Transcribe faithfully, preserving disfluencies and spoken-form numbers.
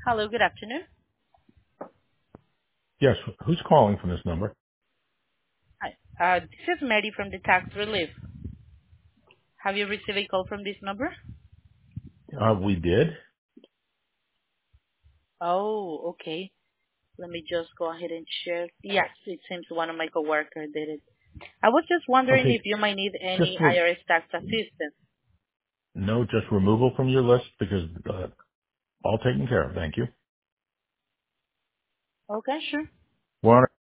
Hello, good afternoon. Yes, who's calling from this number? Hi. Uh, This is Mary from the tax relief. Have you received a call from this number? Uh, we did. Oh, okay. Let me just go ahead and check. Yes, it seems one of my coworkers did it. I was just wondering if Okay, you might need just any re- I R S tax assistance. no, just removal from your list because uh, all taken care of. Thank you. Okay, sure. We're on